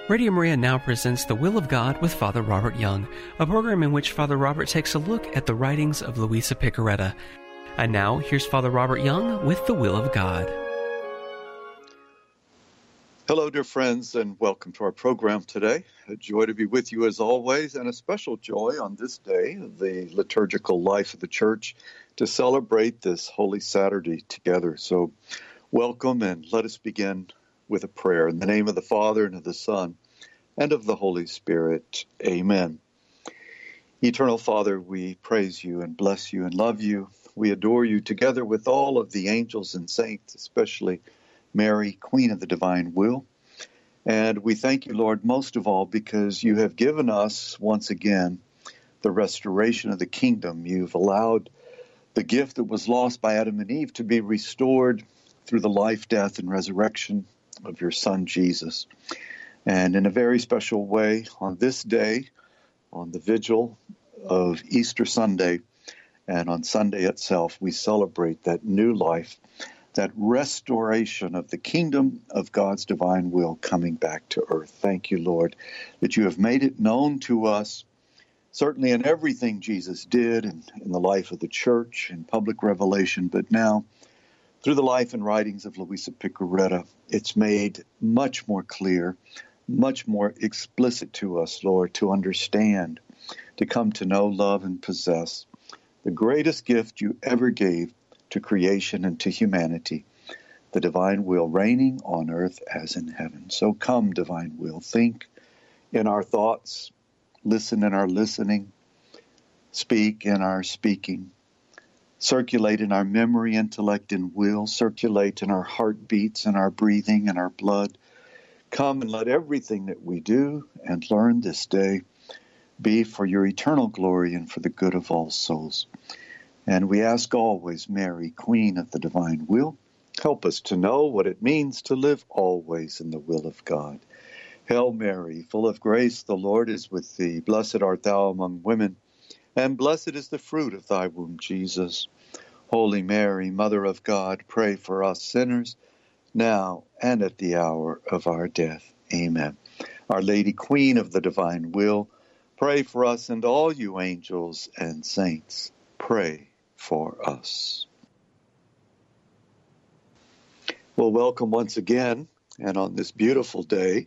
Radio Maria now presents The Will of God with Father Robert Young, a program in which Father Robert takes a look at the writings of Luisa Piccarreta. And now, here's Father Robert Young with The Will of God. Hello, dear friends, and welcome to our program today. A joy to be with you as always, and a special joy on this day, the liturgical life of the Church, to celebrate this Holy Saturday together. So welcome, and let us begin with a prayer. In the name of the Father, and of the Son, and of the Holy Spirit. Amen. Eternal Father, we praise you and bless you and love you. We adore you together with all of the angels and saints, especially Mary, Queen of the Divine Will. And we thank you, Lord, most of all, because you have given us, once again, the restoration of the kingdom. You've allowed the gift that was lost by Adam and Eve to be restored through the life, death, and resurrection of your Son, Jesus. And in a very special way, on this day, on the vigil of Easter Sunday, and on Sunday itself, we celebrate that new life, that restoration of the kingdom of God's divine will coming back to earth. Thank you, Lord, that you have made it known to us, certainly in everything Jesus did and in the life of the Church and public revelation, but now, through the life and writings of Luisa Piccarreta, it's made much more clear, much more explicit to us, Lord, to understand, to come to know, love, and possess the greatest gift you ever gave to creation and to humanity, the divine will reigning on earth as in heaven. So come, divine will, think in our thoughts, listen in our listening, speak in our speaking, circulate in our memory, intellect, and will, circulate in our heartbeats and our breathing and our blood. Come and let everything that we do and learn this day be for your eternal glory and for the good of all souls. And we ask always, Mary, Queen of the Divine Will, help us to know what it means to live always in the will of God. Hail Mary, full of grace, the Lord is with thee. Blessed art thou among women, and blessed is the fruit of thy womb, Jesus. Holy Mary, Mother of God, pray for us sinners, now and at the hour of our death. Amen. Our Lady, Queen of the Divine Will, pray for us, and all you angels and saints, pray for us. Well, welcome once again, and on this beautiful day,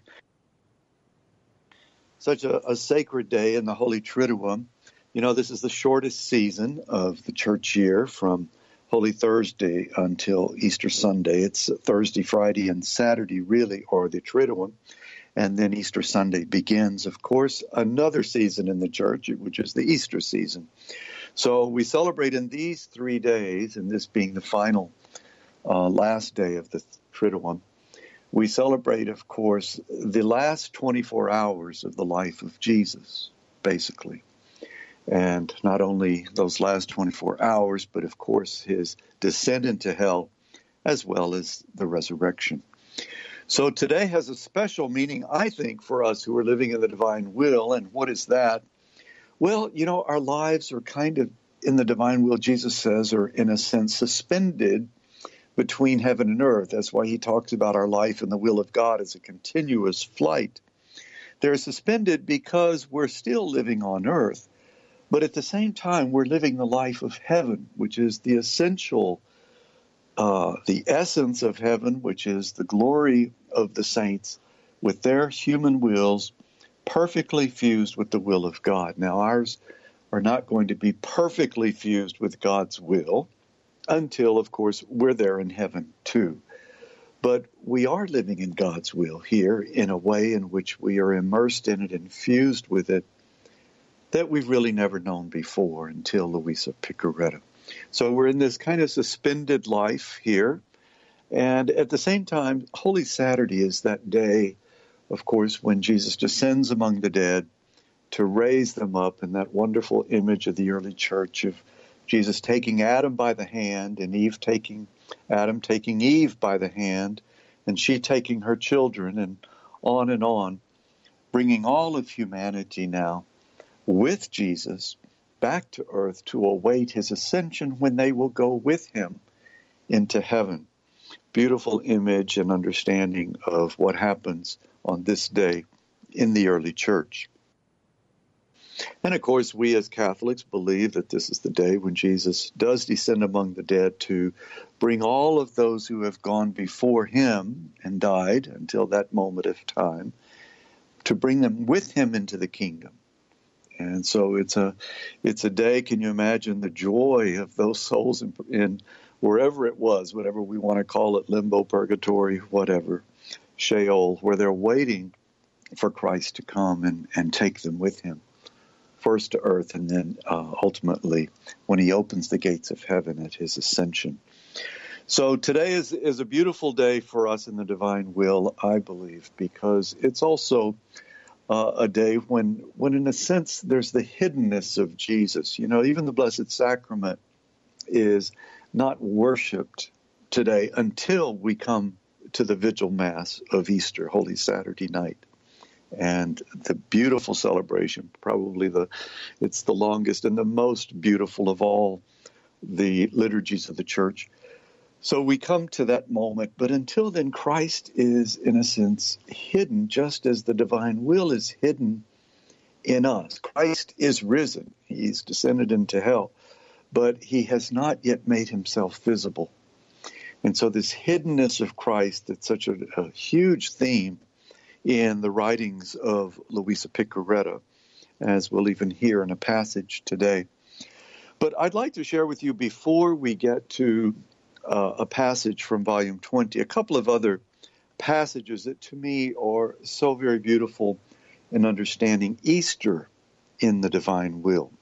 such a sacred day in the Holy Triduum. You know, this is the shortest season of the church year from Holy Thursday until Easter Sunday. It's Thursday, Friday, and Saturday, really, or the Triduum. And then Easter Sunday begins, of course, another season in the church, which is the Easter season. So we celebrate in these 3 days, and this being the final last day of the Triduum, we celebrate, of course, the last 24 hours of the life of Jesus, basically. And not only those last 24 hours, but of course his descent into hell, as well as the resurrection. So today has a special meaning, I think, for us who are living in the divine will. And what is that? Well, you know, our lives are kind of in the divine will, Jesus says, are in a sense suspended between heaven and earth. That's why he talks about our life in the will of God as a continuous flight. They're suspended because we're still living on earth. But at the same time, we're living the life of heaven, which is the essential, the essence of heaven, which is the glory of the saints with their human wills perfectly fused with the will of God. Now, ours are not going to be perfectly fused with God's will until, of course, we're there in heaven too. But we are living in God's will here in a way in which we are immersed in it and fused with it that we've really never known before until Luisa Piccarreta. So we're in this kind of suspended life here. And at the same time, Holy Saturday is that day, of course, when Jesus descends among the dead to raise them up, in that wonderful image of the early church of Jesus taking Adam by the hand and Adam taking Eve by the hand, and she taking her children, and on, bringing all of humanity now with Jesus back to earth to await his ascension when they will go with him into heaven. Beautiful image and understanding of what happens on this day in the early church. And of course, we as Catholics believe that this is the day when Jesus does descend among the dead to bring all of those who have gone before him and died until that moment of time, to bring them with him into the kingdom. And so it's a day, can you imagine the joy of those souls in wherever it was, whatever we want to call it, limbo, purgatory, whatever, Sheol, where they're waiting for Christ to come and take them with him, first to earth and then ultimately when he opens the gates of heaven at his ascension. So today is a beautiful day for us in the divine will, I believe, because it's also a day when in a sense there's the hiddenness of Jesus. You know, even the Blessed Sacrament is not worshipped today until we come to the Vigil Mass of Easter, Holy Saturday night. And the beautiful celebration, probably it's the longest and the most beautiful of all the liturgies of the Church. So we come to that moment, but until then, Christ is, in a sense, hidden, just as the divine will is hidden in us. Christ is risen. He's descended into hell, but he has not yet made himself visible. And so this hiddenness of Christ, that's such a huge theme in the writings of Luisa Piccarreta, as we'll even hear in a passage today. But I'd like to share with you, before we get to a passage from Volume 20, a couple of other passages that to me are so very beautiful in understanding Easter in the divine will.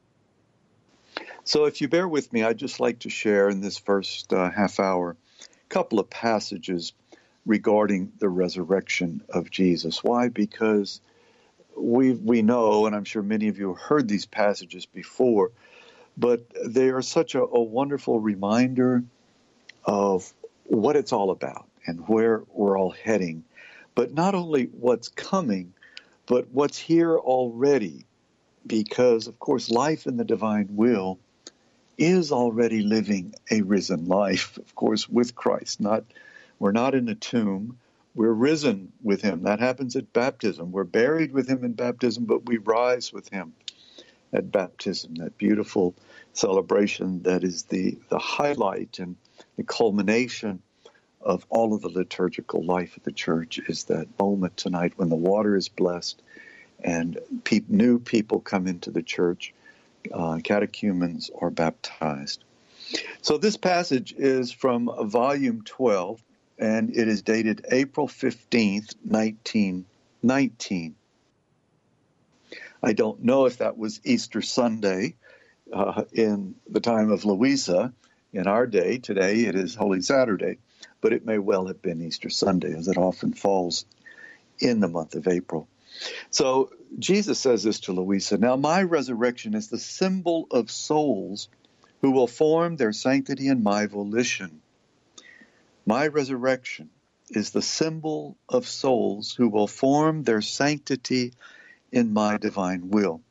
So if you bear with me, I'd just like to share in this first half hour a couple of passages regarding the resurrection of Jesus. Why? Because we know, and I'm sure many of you have heard these passages before, but they are such a wonderful reminder of what it's all about and where we're all heading. But not only what's coming, but what's here already. Because, of course, life in the divine will is already living a risen life, of course, with Christ. We're not in a tomb. We're risen with him. That happens at baptism. We're buried with him in baptism, but we rise with him at baptism. That beautiful celebration that is the highlight and the culmination of all of the liturgical life of the Church is that moment tonight when the water is blessed and new people come into the Church. Catechumens are baptized. So this passage is from Volume 12, and it is dated April 15th, 1919. I don't know if that was Easter Sunday in the time of Luisa. In our day, today, it is Holy Saturday, but it may well have been Easter Sunday, as it often falls in the month of April. So Jesus says this to Luisa: "Now my resurrection is the symbol of souls who will form their sanctity in my volition. My resurrection is the symbol of souls who will form their sanctity in my divine will.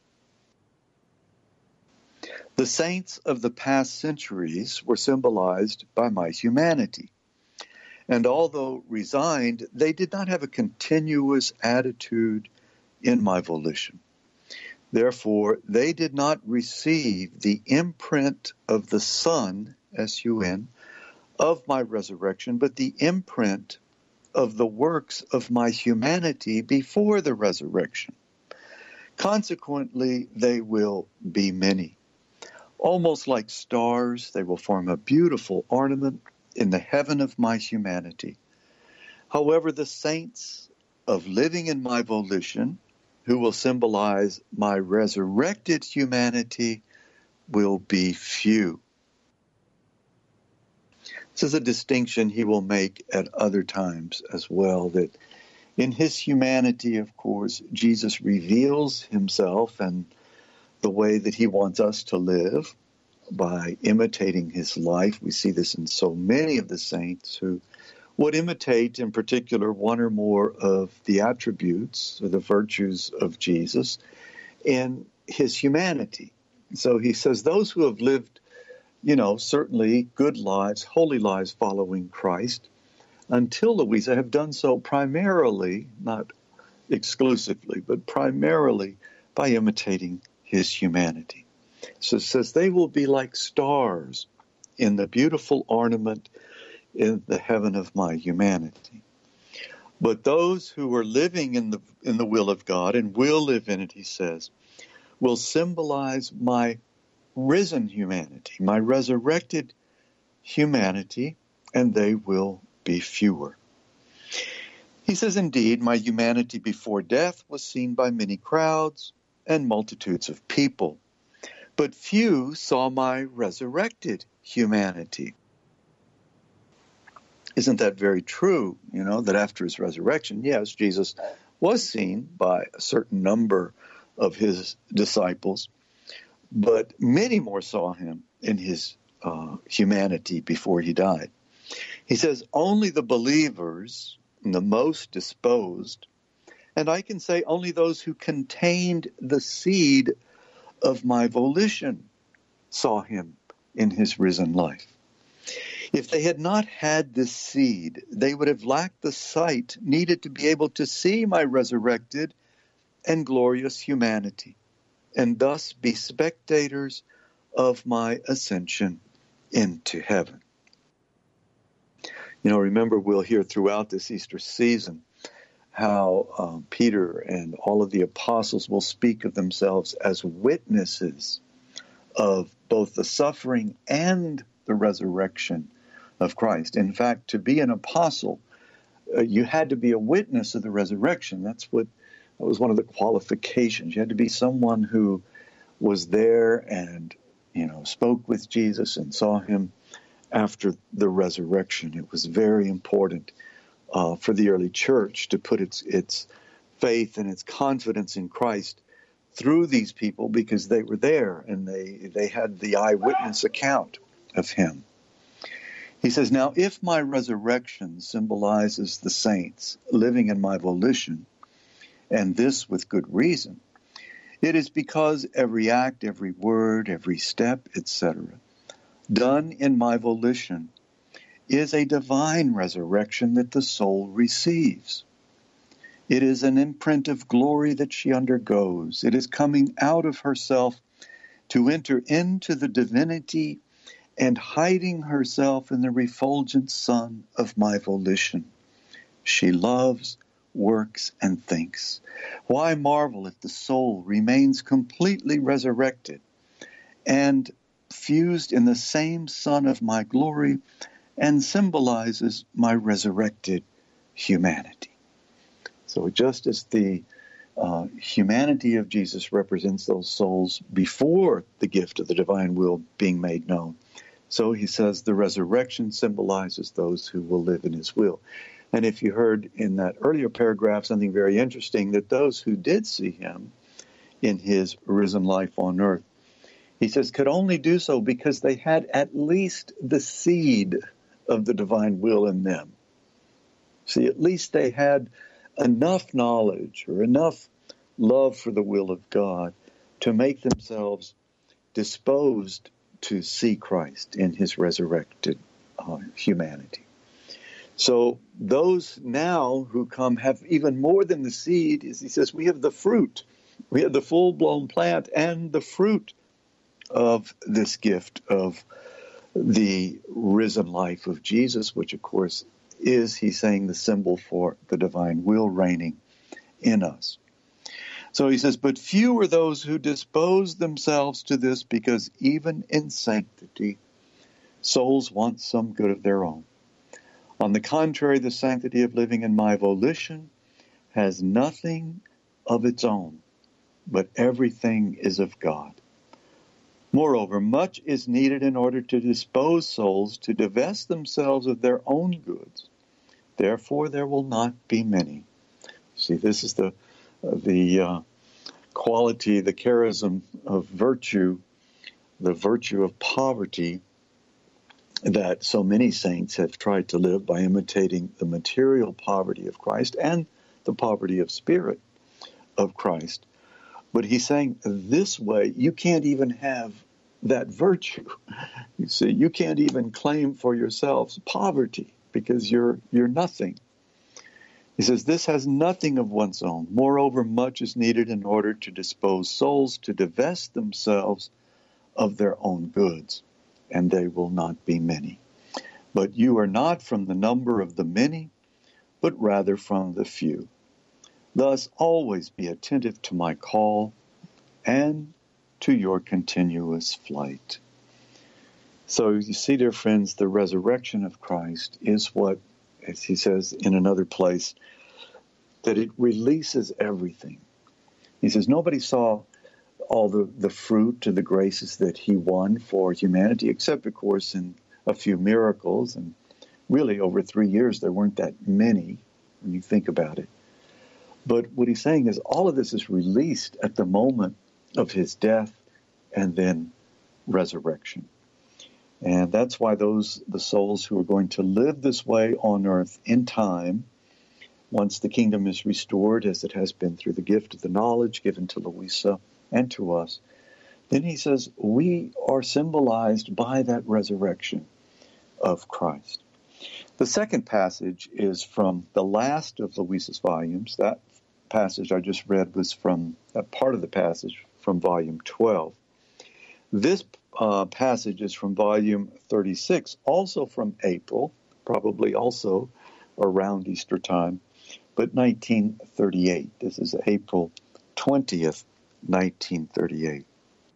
The saints of the past centuries were symbolized by my humanity. And although resigned, they did not have a continuous attitude in my volition. Therefore, they did not receive the imprint of the Son, S-U-N, of my resurrection, but the imprint of the works of my humanity before the resurrection. Consequently, they will be many. Almost like stars, they will form a beautiful ornament in the heaven of my humanity. However, the saints of living in my volition, who will symbolize my resurrected humanity, will be few." This is a distinction he will make at other times as well, that in his humanity, of course, Jesus reveals himself and the way that he wants us to live by imitating his life. We see this in so many of the saints who would imitate, in particular, one or more of the attributes or the virtues of Jesus in his humanity. So he says those who have lived, certainly good lives, holy lives following Christ, until Luisa, have done so primarily, not exclusively, but primarily by imitating his humanity. So it says they will be like stars in the beautiful ornament in the heaven of my humanity. But those who are living in the will of God and will live in it, he says, will symbolize my risen humanity, my resurrected humanity, and they will be fewer. He says, indeed, my humanity before death was seen by many crowds and multitudes of people, but few saw my resurrected humanity. Isn't that very true? That after his resurrection, yes, Jesus was seen by a certain number of his disciples, but many more saw him in his humanity before he died. He says, only the believers, the most disposed, and I can say only those who contained the seed of my volition saw him in his risen life. If they had not had this seed, they would have lacked the sight needed to be able to see my resurrected and glorious humanity, and thus be spectators of my ascension into heaven. Remember, we'll hear throughout this Easter season how Peter and all of the apostles will speak of themselves as witnesses of both the suffering and the resurrection of Christ. In fact, to be an apostle, you had to be a witness of the resurrection. That was one of the qualifications. You had to be someone who was there and, spoke with Jesus and saw him after the resurrection. It was very important for the early church to put its faith and its confidence in Christ through these people, because they were there and they had the eyewitness account of him. He says, now, if my resurrection symbolizes the saints living in my volition, and this with good reason, it is because every act, every word, every step, etc., done in my volition is a divine resurrection that the soul receives. It is an imprint of glory that she undergoes. It is coming out of herself to enter into the divinity and hiding herself in the refulgent sun of my volition. She loves, works, and thinks. Why marvel if the soul remains completely resurrected and fused in the same sun of my glory and symbolizes my resurrected humanity? So just as the humanity of Jesus represents those souls before the gift of the divine will being made known, so he says the resurrection symbolizes those who will live in his will. And if you heard in that earlier paragraph something very interesting, that those who did see him in his risen life on earth, he says, could only do so because they had at least the seed of the divine will in them. See, at least they had enough knowledge or enough love for the will of God to make themselves disposed to see Christ in his resurrected humanity. So those now who come have even more than the seed. As he says, we have the fruit. We have the full-blown plant and the fruit of this gift of the risen life of Jesus, which, of course, is, he's saying, the symbol for the divine will reigning in us. So he says, but few are those who dispose themselves to this, because even in sanctity, souls want some good of their own. On the contrary, the sanctity of living in my volition has nothing of its own, but everything is of God. Moreover, much is needed in order to dispose souls to divest themselves of their own goods. Therefore, there will not be many. See, this is the quality, the charism of virtue, the virtue of poverty that so many saints have tried to live by imitating the material poverty of Christ and the poverty of spirit of Christ. But he's saying this way, you can't even have that virtue. You see, you can't even claim for yourselves poverty because you're nothing. He says, this has nothing of one's own. Moreover, much is needed in order to dispose souls to divest themselves of their own goods, and they will not be many. But you are not from the number of the many, but rather from the few. Thus always be attentive to my call and to your continuous flight. So you see, dear friends, the resurrection of Christ is what, as he says in another place, that it releases everything. He says nobody saw all the fruit of the graces that he won for humanity, except, of course, in a few miracles. And really, over 3 years, there weren't that many when you think about it. But what he's saying is all of this is released at the moment of his death and then resurrection. And that's why the souls who are going to live this way on earth in time, once the kingdom is restored, as it has been through the gift of the knowledge given to Louisa and to us, then he says we are symbolized by that resurrection of Christ. The second passage is from the last of Louisa's volumes. That passage I just read was from a part of the passage from volume 12. This passage is from volume 36, also from April, probably also around Easter time, but 1938. This is April 20th, 1938.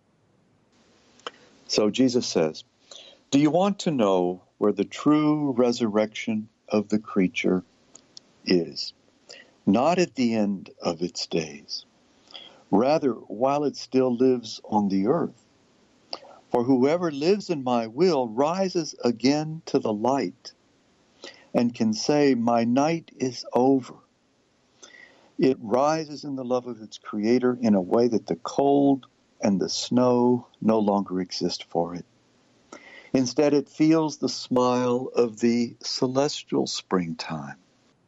So Jesus says, do you want to know where the true resurrection of the creature is? Not at the end of its days, rather while it still lives on the earth. For whoever lives in my will rises again to the light and can say, my night is over. It rises in the love of its creator in a way that the cold and the snow no longer exist for it. Instead, it feels the smile of the celestial springtime.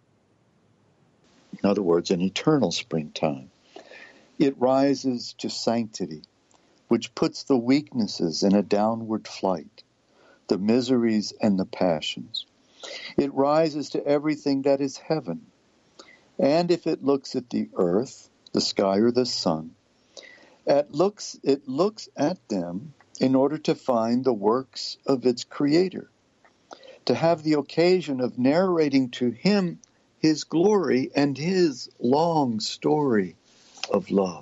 In other words, an eternal springtime. It rises to sanctity, which puts the weaknesses in a downward flight, the miseries and the passions. It rises to everything that is heaven. And if it looks at the earth, the sky, or the sun, it looks at them in order to find the works of its creator, to have the occasion of narrating to him his glory and his long story of love.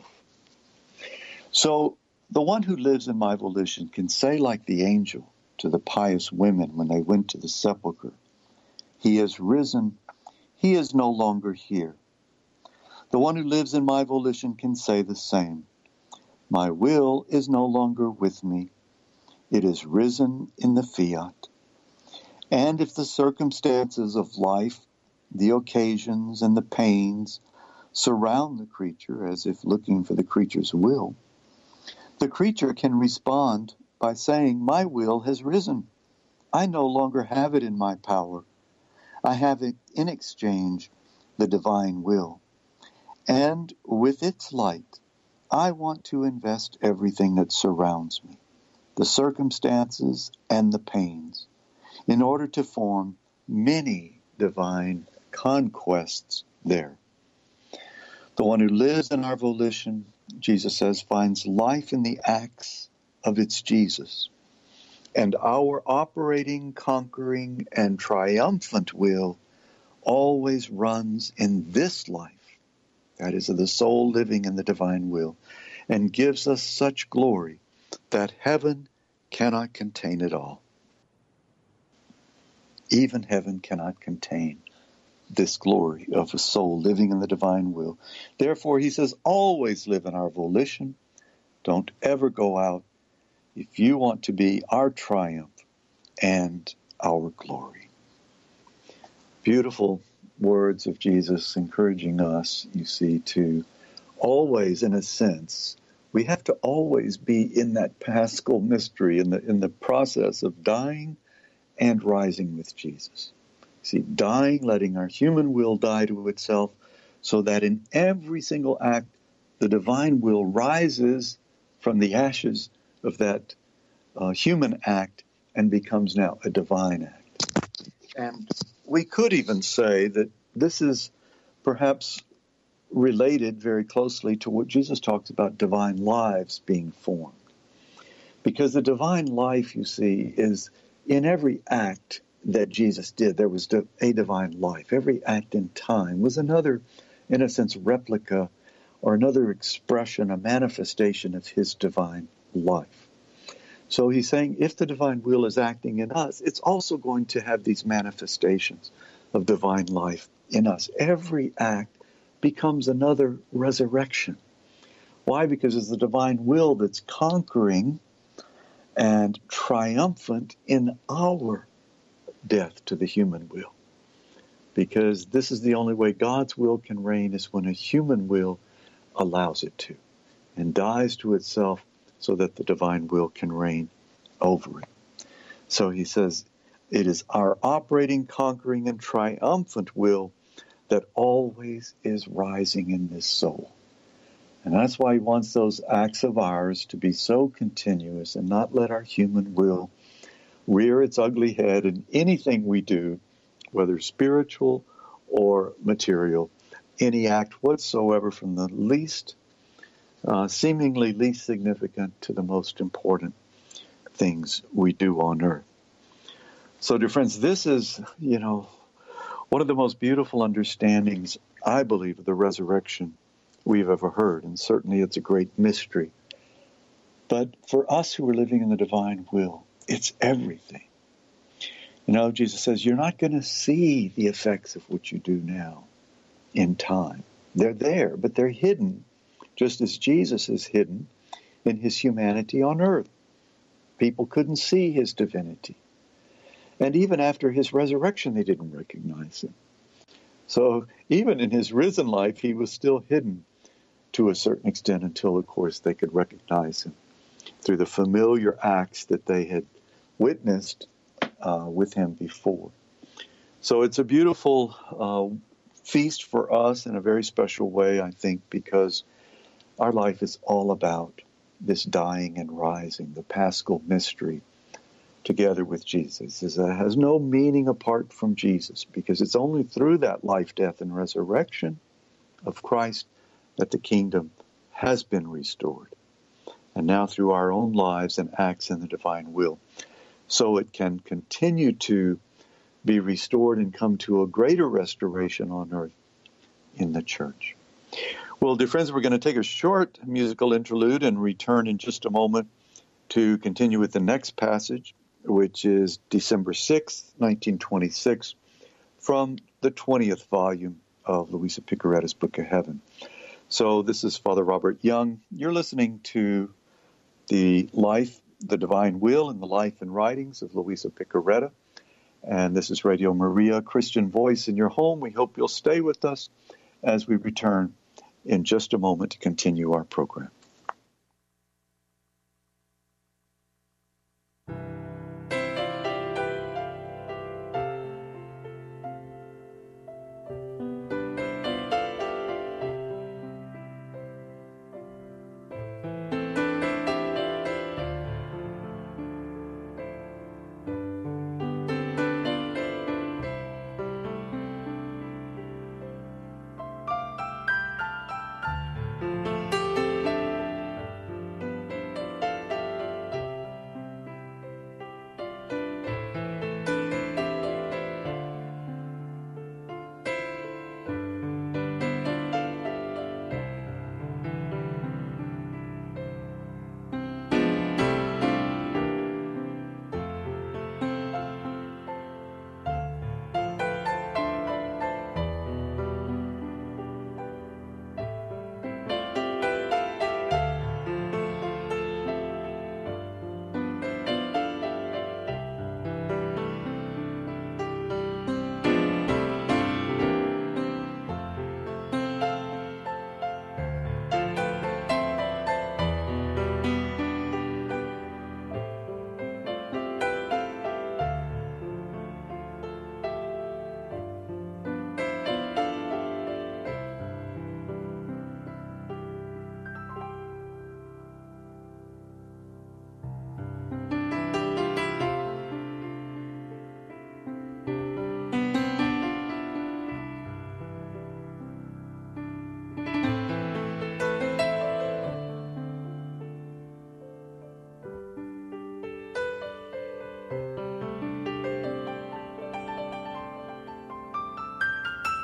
So the one who lives in my volition can say like the angel to the pious women when they went to the sepulchre, he has risen, he is no longer here. The one who lives in my volition can say the same. My will is no longer with me. It is risen in the fiat. And if the circumstances of life, the occasions and the pains surround the creature as if looking for the creature's will, the creature can respond by saying, my will has risen. I no longer have it in my power. I have it in exchange, the divine will. And with its light, I want to invest everything that surrounds me, the circumstances and the pains, in order to form many divine conquests there. The one who lives in our volition, Jesus says, finds life in the acts of its Jesus. And our operating, conquering, and triumphant will always runs in this life, that is, of the soul living in the divine will, and gives us such glory that heaven cannot contain it all. Even heaven cannot contain this glory of a soul living in the divine will. Therefore, he says, always live in our volition. Don't ever go out if you want to be our triumph and our glory. Beautiful words of Jesus encouraging us, you see, to always, in a sense, we have to always be in that paschal mystery, in the process of dying and rising with Jesus. See, dying, letting our human will die to itself, so that in every single act, the divine will rises from the ashes of that human act and becomes now a divine act. And we could even say that this is perhaps related very closely to what Jesus talks about divine lives being formed. Because the divine life, you see, is in every act that Jesus did, there was a divine life. Every act in time was another, in a sense, replica or another expression, a manifestation of his divine life. So he's saying if the divine will is acting in us, it's also going to have these manifestations of divine life in us. Every act becomes another resurrection. Why? Because it's the divine will that's conquering and triumphant in our death to the human will. Because this is the only way God's will can reign, is when a human will allows it to and dies to itself so that the divine will can reign over it. So he says, it is our operating, conquering, and triumphant will that always is rising in this soul. And that's why he wants those acts of ours to be so continuous and not let our human will rear its ugly head in anything we do, whether spiritual or material, any act whatsoever, from the least, seemingly least significant to the most important things we do on earth. So, dear friends, this is, one of the most beautiful understandings, I believe, of the resurrection we've ever heard. And certainly it's a great mystery. But for us who are living in the divine will, it's everything. Jesus says, you're not going to see the effects of what you do now in time. They're there, but they're hidden, just as Jesus is hidden in his humanity on earth. People couldn't see his divinity. And even after his resurrection, they didn't recognize him. So even in his risen life, he was still hidden to a certain extent until, of course, they could recognize him through the familiar acts that they had witnessed with him before. So it's a beautiful feast for us in a very special way, I think, because our life is all about this dying and rising, the Paschal mystery, together with Jesus. It has no meaning apart from Jesus, because it's only through that life, death, and resurrection of Christ that the kingdom has been restored. And now through our own lives and acts in the divine will, so it can continue to be restored and come to a greater restoration on earth in the church. Well, dear friends, we're going to take a short musical interlude and return in just a moment to continue with the next passage, which is December 6th, 1926, from the 20th volume of Louisa Picaretta's Book of Heaven. So this is Father Robert Young. You're listening to the life, the divine will, and the life and writings of Louisa Picaretta. And this is Radio Maria, Christian Voice in your home. We hope you'll stay with us as we return in just a moment to continue our program.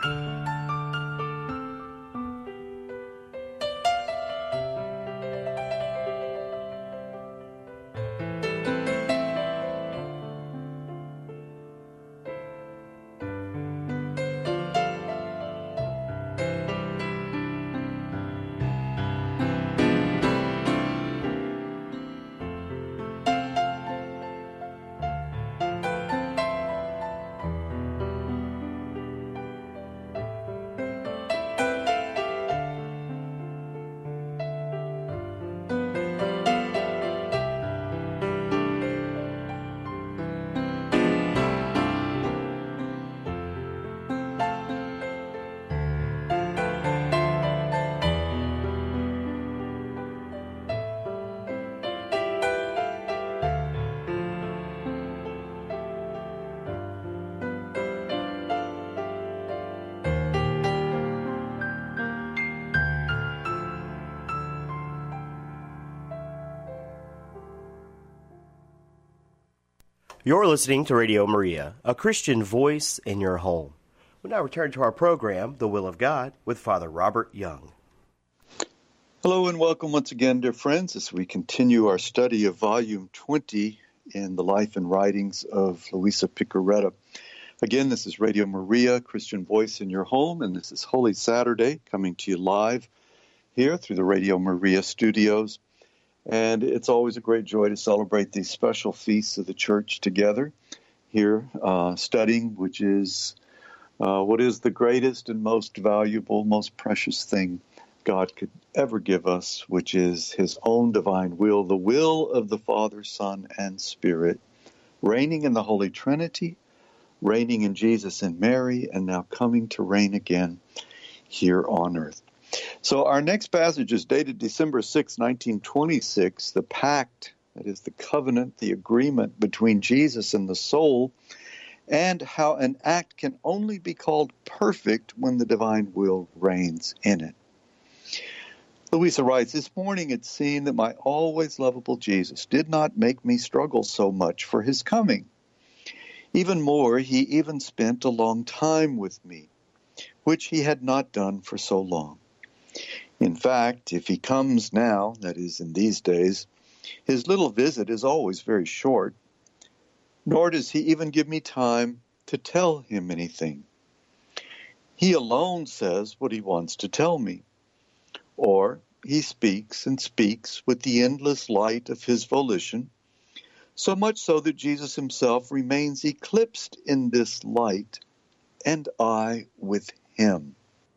You're listening to Radio Maria, a Christian voice in your home. We'll now return to our program, The Will of God, with Father Robert Young. Hello and welcome once again, dear friends, as we continue our study of Volume 20 in the life and writings of Luisa Piccarreta. Again, this is Radio Maria, Christian voice in your home, and this is Holy Saturday, coming to you live here through the Radio Maria studios. And it's always a great joy to celebrate these special feasts of the Church together here, studying, which is what is the greatest and most valuable, most precious thing God could ever give us, which is His own divine will, the will of the Father, Son, and Spirit, reigning in the Holy Trinity, reigning in Jesus and Mary, and now coming to reign again here on earth. So our next passage is dated December 6, 1926, the pact, that is the covenant, the agreement between Jesus and the soul, and how an act can only be called perfect when the divine will reigns in it. Luisa writes, "This morning it seemed that my always lovable Jesus did not make me struggle so much for his coming. Even more, he even spent a long time with me, which he had not done for so long. In fact, if he comes now, that is, in these days, his little visit is always very short, nor does he even give me time to tell him anything. He alone says what he wants to tell me, or he speaks and speaks with the endless light of his volition, so much so that Jesus himself remains eclipsed in this light, and I with him."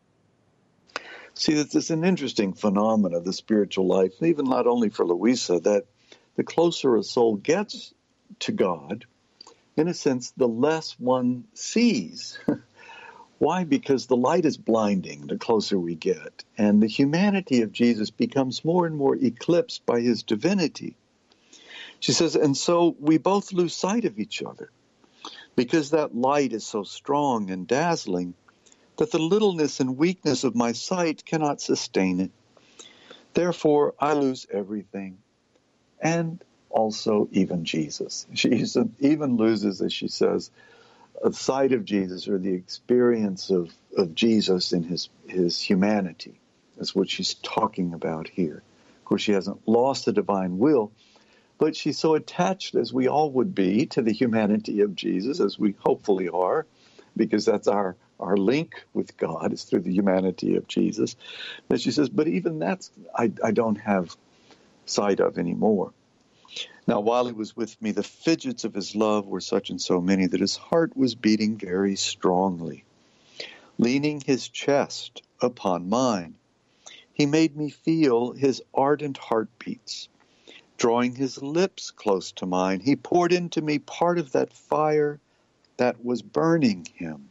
See, this is an interesting phenomenon of the spiritual life, even not only for Luisa, that the closer a soul gets to God, in a sense, the less one sees. Why? Because the light is blinding the closer we get, and the humanity of Jesus becomes more and more eclipsed by his divinity. She says, and so we both lose sight of each other, because that light is so strong and dazzling that the littleness and weakness of my sight cannot sustain it. Therefore, I lose everything, and also even Jesus. She even loses, as she says, a sight of Jesus, or the experience of Jesus in his humanity. That's what she's talking about here. Of course, she hasn't lost the divine will, but she's so attached, as we all would be, to the humanity of Jesus, as we hopefully are, because that's our link with God is through the humanity of Jesus. But she says, but even that's I don't have sight of anymore. Now, while he was with me, the fidgets of his love were such and so many that his heart was beating very strongly. Leaning his chest upon mine, he made me feel his ardent heartbeats. Drawing his lips close to mine, he poured into me part of that fire that was burning him.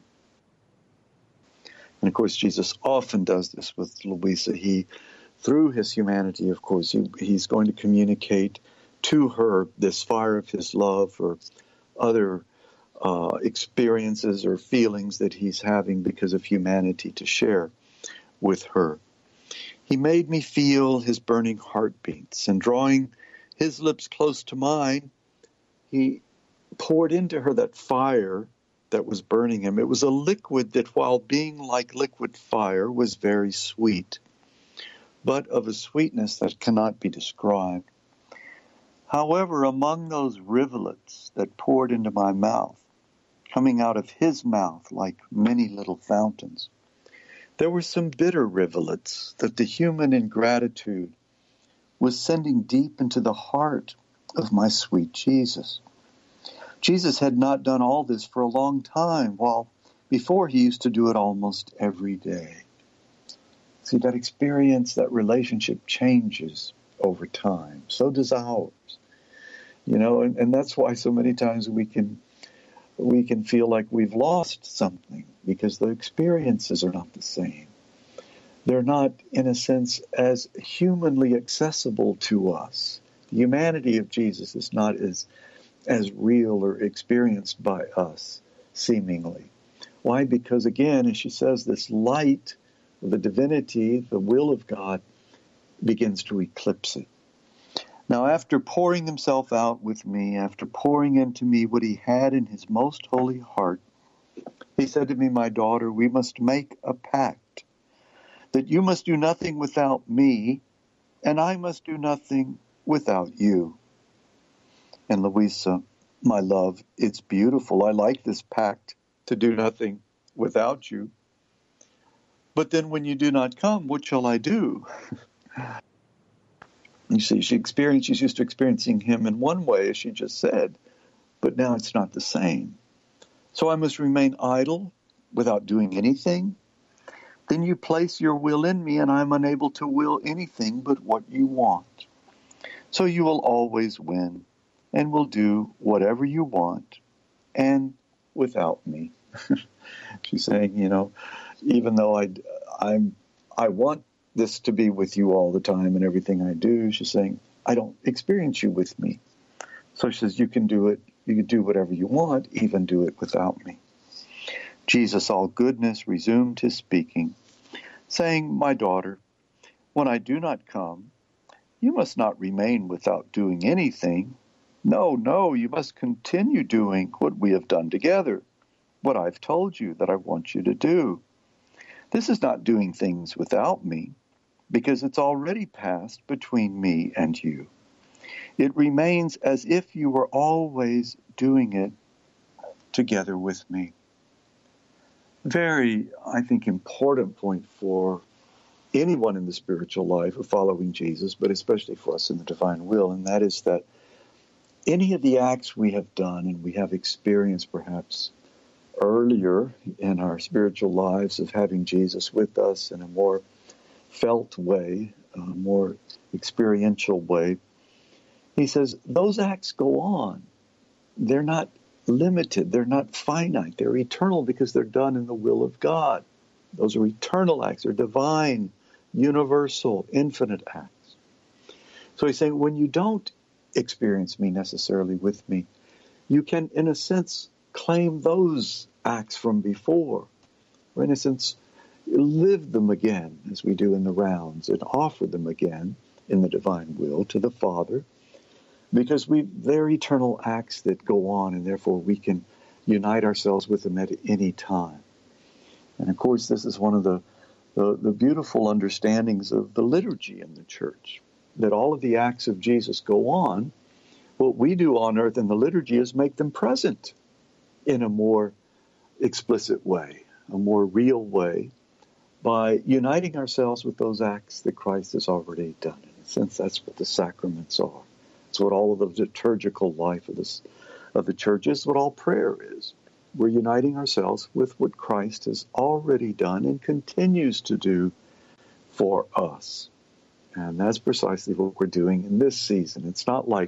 And of course, Jesus often does this with Luisa. He, through his humanity, of course, he's going to communicate to her this fire of his love, or other experiences or feelings that he's having because of humanity to share with her. He made me feel his burning heartbeats, and drawing his lips close to mine, he poured into her that fire that was burning him. It was a liquid that, while being like liquid fire, was very sweet, but of a sweetness that cannot be described. However, among those rivulets that poured into my mouth, coming out of his mouth like many little fountains, there were some bitter rivulets that the human ingratitude was sending deep into the heart of my sweet Jesus. Jesus had not done all this for a long time, while before he used to do it almost every day. See, that experience, that relationship changes over time. So does ours. And that's why so many times we can feel like we've lost something, because the experiences are not the same. They're not, in a sense, as humanly accessible to us. The humanity of Jesus is not as real or experienced by us, seemingly. Why? Because, again, as she says, this light, the divinity, the will of God, begins to eclipse it. Now, after pouring himself out with me, after pouring into me what he had in his most holy heart, he said to me, "My daughter, we must make a pact, that you must do nothing without me, and I must do nothing without you." And Louisa, my love, it's beautiful. I like this pact, to do nothing without you. But then when you do not come, what shall I do? You see, she's used to experiencing him in one way, as she just said, but now it's not the same. So I must remain idle without doing anything? Then you place your will in me, and I'm unable to will anything but what you want. So you will always win, and will do whatever you want, and without me. She's saying, even though I want this to be with you all the time and everything I do, she's saying, I don't experience you with me. So she says, you can do it. You can do whatever you want, even do it without me. Jesus, all goodness, resumed his speaking, saying, "My daughter, when I do not come, you must not remain without doing anything. No, you must continue doing what we have done together, what I've told you that I want you to do. This is not doing things without me, because it's already passed between me and you. It remains as if you were always doing it together with me." Very, I think, important point for anyone in the spiritual life of following Jesus, but especially for us in the divine will, and that is that any of the acts we have done and we have experienced perhaps earlier in our spiritual lives of having Jesus with us in a more felt way, a more experiential way, he says those acts go on. They're not limited. They're not finite. They're eternal because they're done in the will of God. Those are eternal acts. They're divine, universal, infinite acts. So he's saying when you don't experience me necessarily with me, you can, in a sense, claim those acts from before, or in a sense, live them again as we do in the rounds and offer them again in the divine will to the Father, because they're eternal acts that go on, and therefore we can unite ourselves with them at any time. And of course, this is one of the beautiful understandings of the liturgy in the church, that all of the acts of Jesus go on. What we do on earth in the liturgy is make them present in a more explicit way, a more real way, by uniting ourselves with those acts that Christ has already done. In a sense, that's what the sacraments are. It's what all of the liturgical life of the church is, what all prayer is. We're uniting ourselves with what Christ has already done and continues to do for us. And that's precisely what we're doing in this season. It's not like,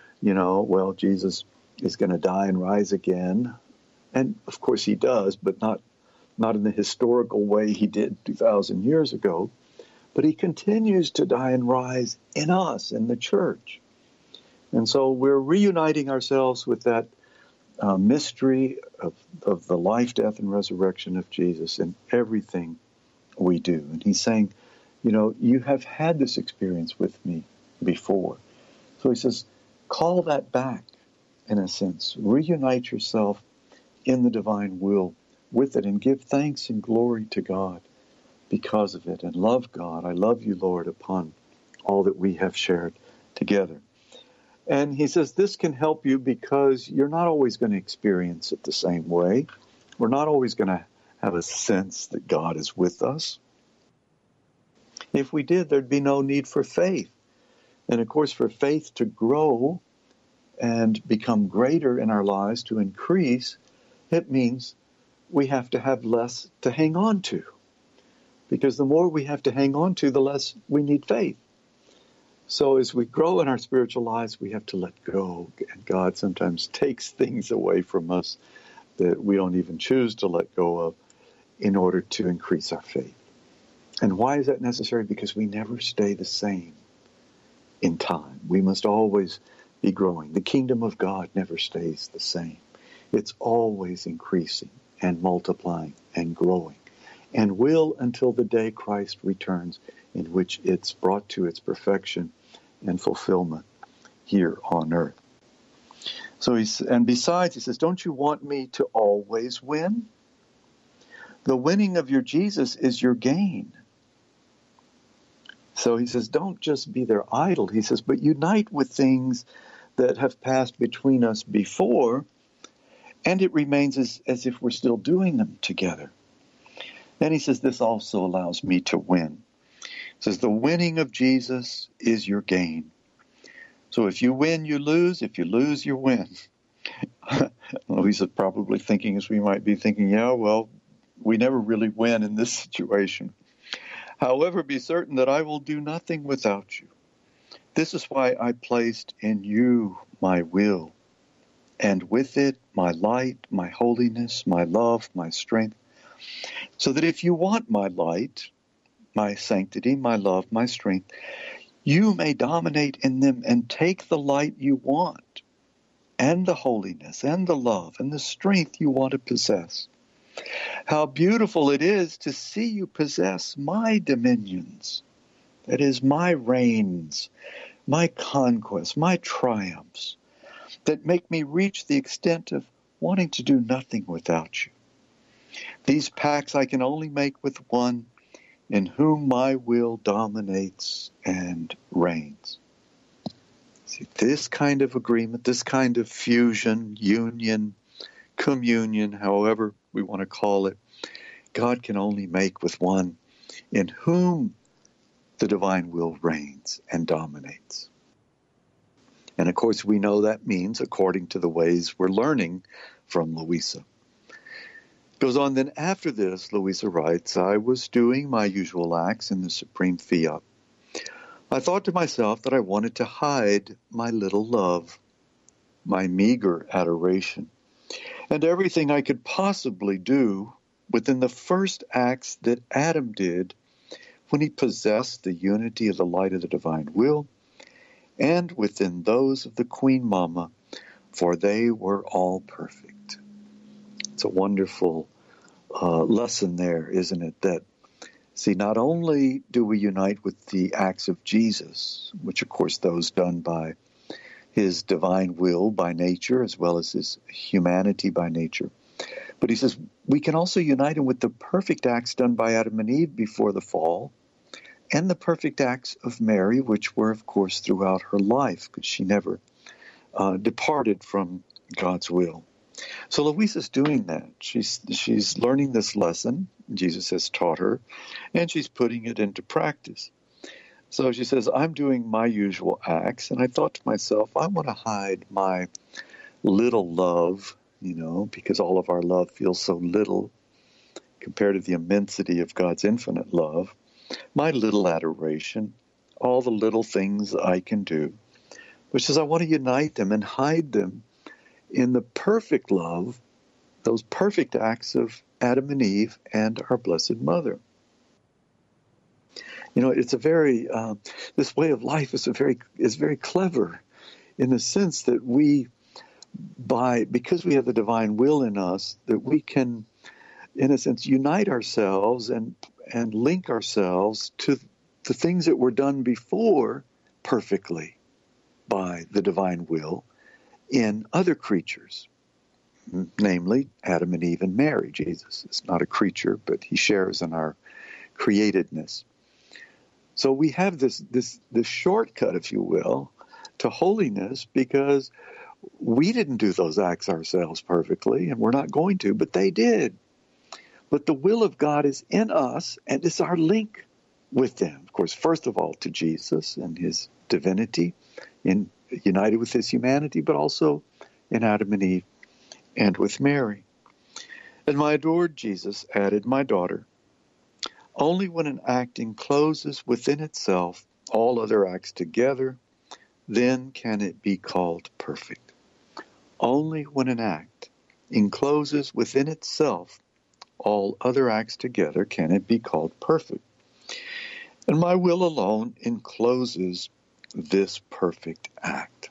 Jesus is going to die and rise again. And of course he does, but not in the historical way he did 2,000 years ago. But he continues to die and rise in us, in the church. And so we're reuniting ourselves with that mystery of the life, death, and resurrection of Jesus in everything we do. And he's saying, you have had this experience with me before. So he says, call that back, in a sense. Reunite yourself in the divine will with it and give thanks and glory to God because of it and love God. I love you, Lord, upon all that we have shared together. And he says this can help you because you're not always going to experience it the same way. We're not always going to have a sense that God is with us. If we did, there'd be no need for faith. And of course, for faith to grow and become greater in our lives, to increase, it means we have to have less to hang on to. Because the more we have to hang on to, the less we need faith. So as we grow in our spiritual lives, we have to let go. And God sometimes takes things away from us that we don't even choose to let go of in order to increase our faith. And why is that necessary? Because we never stay the same in time. We must always be growing. The kingdom of God never stays the same. It's always increasing and multiplying and growing, and will until the day Christ returns, in which it's brought to its perfection and fulfillment here on earth. So and besides, he says, don't you want me to always win? The winning of your Jesus is your gain. So he says, don't just be their idol. He says, but unite with things that have passed between us before, and it remains as if we're still doing them together. Then he says, this also allows me to win. He says, the winning of Jesus is your gain. So if you win, you lose. If you lose, you win. Lisa's probably thinking, as we might be thinking, yeah, well, we never really win in this situation. However, be certain that I will do nothing without you. This is why I placed in you my will, and with it my light, my holiness, my love, my strength, so that if you want my light, my sanctity, my love, my strength, you may dominate in them and take the light you want, and the holiness, and the love, and the strength you want to possess. How beautiful it is to see you possess my dominions, that is, my reigns, my conquests, my triumphs, that make me reach the extent of wanting to do nothing without you. These pacts I can only make with one in whom my will dominates and reigns. See, this kind of agreement, this kind of fusion, union, communion, however we want to call it, God can only make with one in whom the divine will reigns and dominates. And of course, we know that means according to the ways we're learning from Louisa. Goes on, then after this, Louisa writes, I was doing my usual acts in the supreme fiat. I thought to myself that I wanted to hide my little love, my meager adoration, and everything I could possibly do within the first acts that Adam did when he possessed the unity of the light of the divine will, and within those of the Queen Mama, for they were all perfect. It's a wonderful lesson there, isn't it? That, see, not only do we unite with the acts of Jesus, which of course those done by his divine will by nature, as well as his humanity by nature, but he says we can also unite him with the perfect acts done by Adam and Eve before the fall, and the perfect acts of Mary, which were, of course, throughout her life, because she never departed from God's will. So Louisa's doing that. She's learning this lesson Jesus has taught her, and she's putting it into practice. So she says, I'm doing my usual acts, and I thought to myself, I want to hide my little love, because all of our love feels so little compared to the immensity of God's infinite love. My little adoration, all the little things I can do, which is I want to unite them and hide them in the perfect love, those perfect acts of Adam and Eve and our Blessed Mother. It's a very, this way of life is very clever in the sense that because we have the divine will in us, that we can, in a sense, unite ourselves and link ourselves to the things that were done before perfectly by the divine will in other creatures. namely Adam and Eve and Mary. Jesus is not a creature, but he shares in our createdness. So we have this shortcut, if you will, to holiness because we didn't do those acts ourselves perfectly, and we're not going to, but they did. But the will of God is in us, and it's our link with them. Of course, first of all, to Jesus and his divinity, united with his humanity, but also in Adam and Eve and with Mary. And my adored Jesus added, my daughter, only when an act encloses within itself all other acts together, then can it be called perfect. Only when an act encloses within itself all other acts together can it be called perfect. And my will alone encloses this perfect act.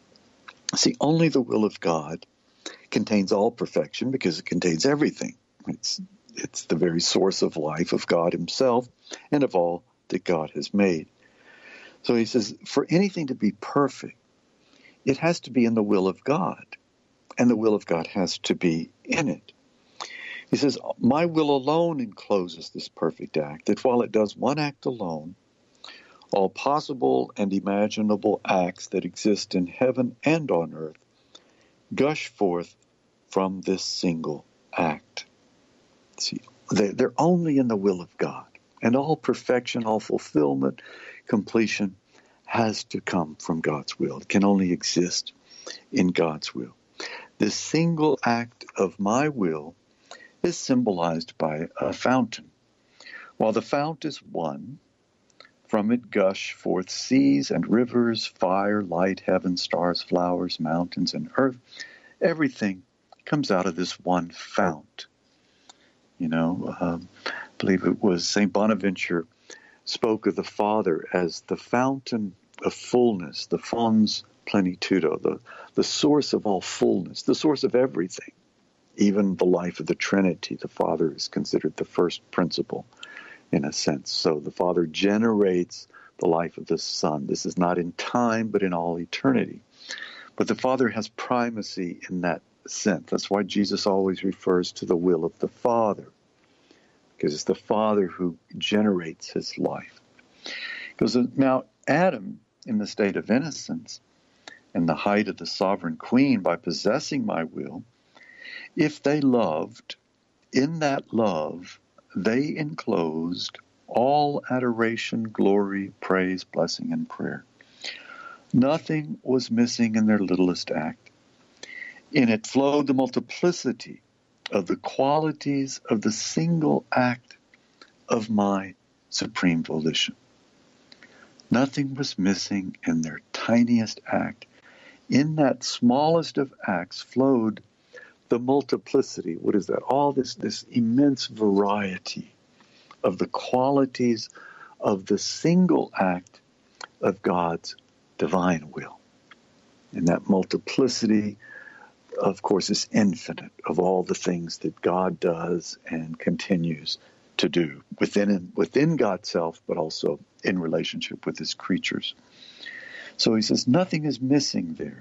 See, only the will of God contains all perfection because it contains everything. It's the very source of life of God himself and of all that God has made. So he says, for anything to be perfect, it has to be in the will of God, and the will of God has to be in it. He says, my will alone encloses this perfect act, that while it does one act alone, all possible and imaginable acts that exist in heaven and on earth gush forth from this single act. See, they're only in the will of God, and all perfection, all fulfillment, completion has to come from God's will. It can only exist in God's will. This single act of my will is symbolized by a fountain. While the fount is one, from it gush forth seas and rivers, fire, light, heaven, stars, flowers, mountains, and earth. Everything comes out of this one fount. I believe it was St. Bonaventure spoke of the Father as the fountain of fullness, the fons plenitudo, the source of all fullness, the source of everything. Even the life of the Trinity, the Father is considered the first principle in a sense. So the Father generates the life of the Son. This is not in time, but in all eternity. But the Father has primacy in that sense. That's why Jesus always refers to the will of the Father, because it's the Father who generates his life. Because now Adam, in the state of innocence and the height of the sovereign queen, by possessing my will, if they loved, in that love, they enclosed all adoration, glory, praise, blessing, and prayer. Nothing was missing in their littlest act. In it flowed the multiplicity of the qualities of the single act of my supreme volition. Nothing was missing in their tiniest act. In that smallest of acts flowed the multiplicity. What is that? All this immense variety of the qualities of the single act of God's divine will. And that multiplicity, of course, is infinite of all the things that God does and continues to do within God's self, but also in relationship with his creatures. So he says nothing is missing there.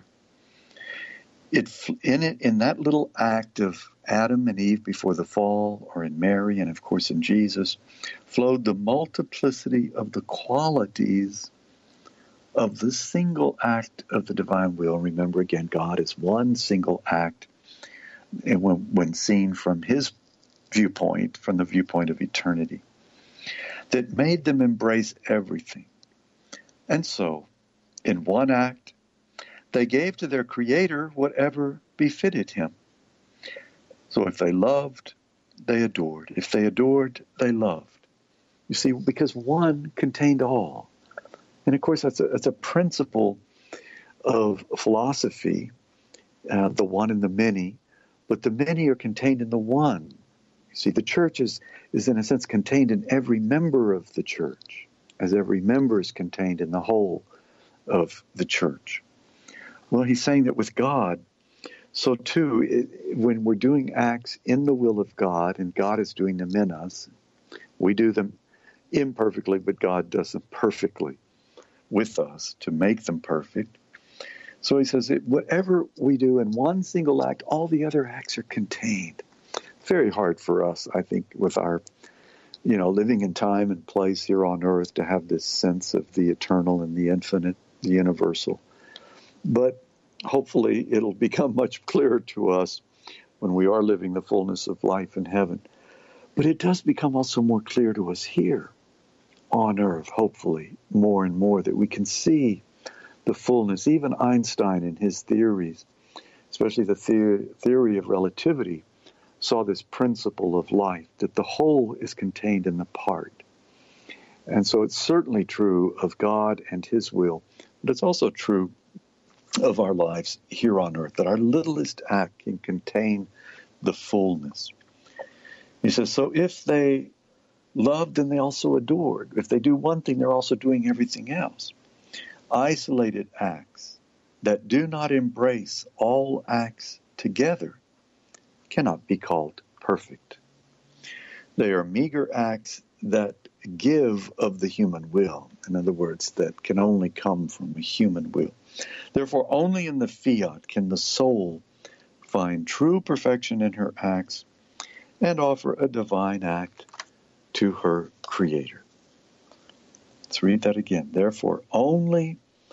In that little act of Adam and Eve before the fall, or in Mary, and of course in Jesus, flowed the multiplicity of the qualities of the single act of the divine will. Remember again, God is one single act, and when seen from his viewpoint, from the viewpoint of eternity, that made them embrace everything. And so, in one act, they gave to their Creator whatever befitted him. So if they loved, they adored. If they adored, they loved. You see, because one contained all. And of course, that's a principle of philosophy, the one and the many, but the many are contained in the one. You see, the church is in a sense contained in every member of the church, as every member is contained in the whole of the church. Well, he's saying that with God, so too, when we're doing acts in the will of God, and God is doing them in us, we do them imperfectly, but God does them perfectly with us to make them perfect. So he says, whatever we do in one single act, all the other acts are contained. Very hard for us, I think, with our, living in time and place here on earth to have this sense of the eternal and the infinite, the universal. But hopefully it'll become much clearer to us when we are living the fullness of life in heaven. But it does become also more clear to us here on earth, hopefully, more and more, that we can see the fullness. Even Einstein in his theories, especially the theory of relativity, saw this principle of life, that the whole is contained in the part. And so it's certainly true of God and his will, but it's also true of our lives here on earth, that our littlest act can contain the fullness. He says, so if they loved, then they also adored. If they do one thing, they're also doing everything else. Isolated acts that do not embrace all acts together cannot be called perfect. They are meager acts that give of the human will. In other words, that can only come from a human will. Therefore, only in the fiat can the soul find true perfection in her acts and offer a divine act to her Creator. Let's read that again. Therefore, only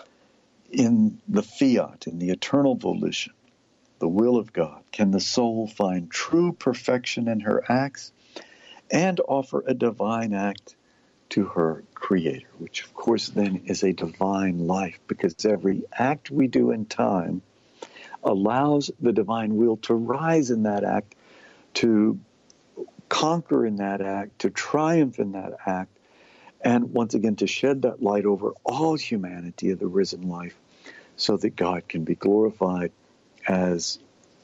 in the fiat, in the eternal volition, the will of God, can the soul find true perfection in her acts and offer a divine act to her Creator, which of course then is a divine life, because every act we do in time allows the divine will to rise in that act, to conquer in that act, to triumph in that act, and once again to shed that light over all humanity of the risen life, so that God can be glorified as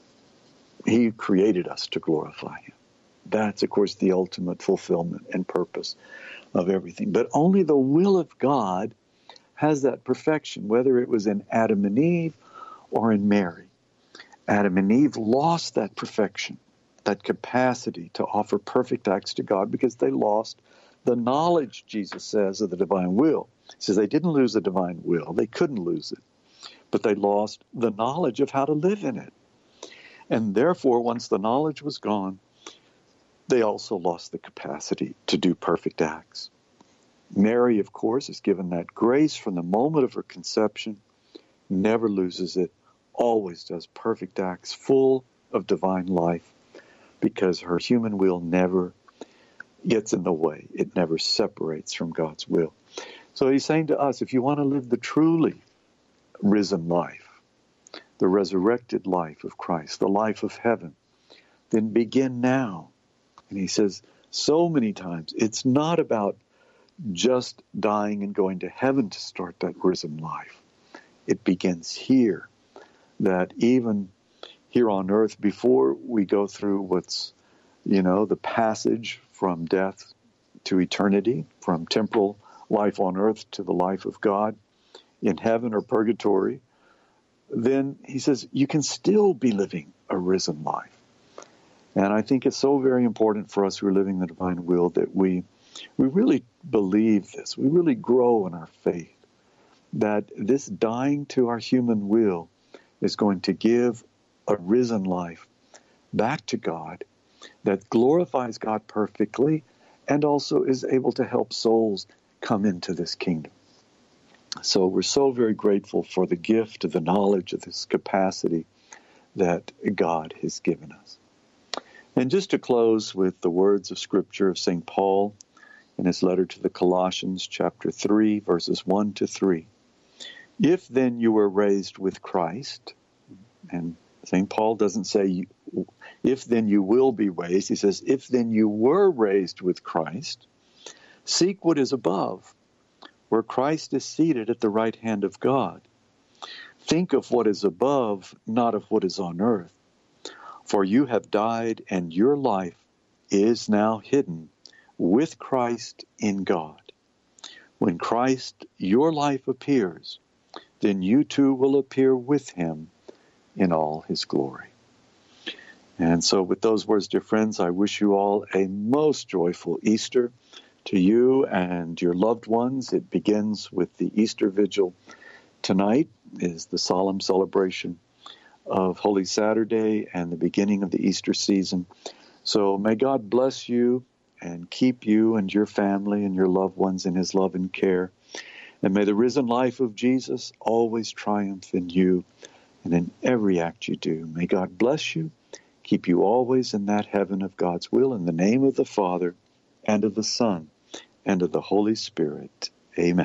he created us to glorify him. That's, of course, the ultimate fulfillment and purpose of everything. But only the will of God has that perfection, whether it was in Adam and Eve or in Mary. Adam and Eve lost that perfection, that capacity to offer perfect acts to God, because they lost the knowledge, Jesus says, of the divine will. He says they didn't lose the divine will. They couldn't lose it. But they lost the knowledge of how to live in it. And therefore, once the knowledge was gone, they also lost the capacity to do perfect acts. Mary, of course, is given that grace from the moment of her conception, never loses it, always does perfect acts full of divine life, because her human will never gets in the way. It never separates from God's will. So he's saying to us, if you want to live the truly risen life, the resurrected life of Christ, the life of heaven, then begin now. And he says so many times, it's not about just dying and going to heaven to start that risen life. It begins here, that even here on earth, before we go through what's, the passage from death to eternity, from temporal life on earth to the life of God in heaven or purgatory, then he says you can still be living a risen life. And I think it's so very important for us who are living the divine will that we really believe this. We really grow in our faith, that this dying to our human will is going to give a risen life back to God that glorifies God perfectly and also is able to help souls come into this kingdom. So we're so very grateful for the gift of the knowledge of this capacity that God has given us. And just to close with the words of Scripture of St. Paul in his letter to the Colossians, chapter 3, verses 1 to 3. If then you were raised with Christ, and St. Paul doesn't say, if then you will be raised. He says, if then you were raised with Christ, seek what is above, where Christ is seated at the right hand of God. Think of what is above, not of what is on earth. For you have died, and your life is now hidden with Christ in God. When Christ, your life, appears, then you too will appear with him in all his glory. And so with those words, dear friends, I wish you all a most joyful Easter. To you and your loved ones, it begins with the Easter Vigil tonight, is the solemn celebration of Holy Saturday and the beginning of the Easter season. So may God bless you and keep you and your family and your loved ones in his love and care. And may the risen life of Jesus always triumph in you and in every act you do. May God bless you, keep you always in that heaven of God's will, in the name of the Father, and of the Son, and of the Holy Spirit. Amen.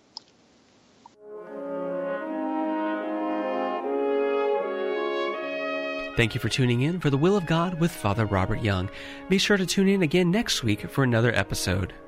Thank you for tuning in for The Will of God with Father Robert Young. Be sure to tune in again next week for another episode.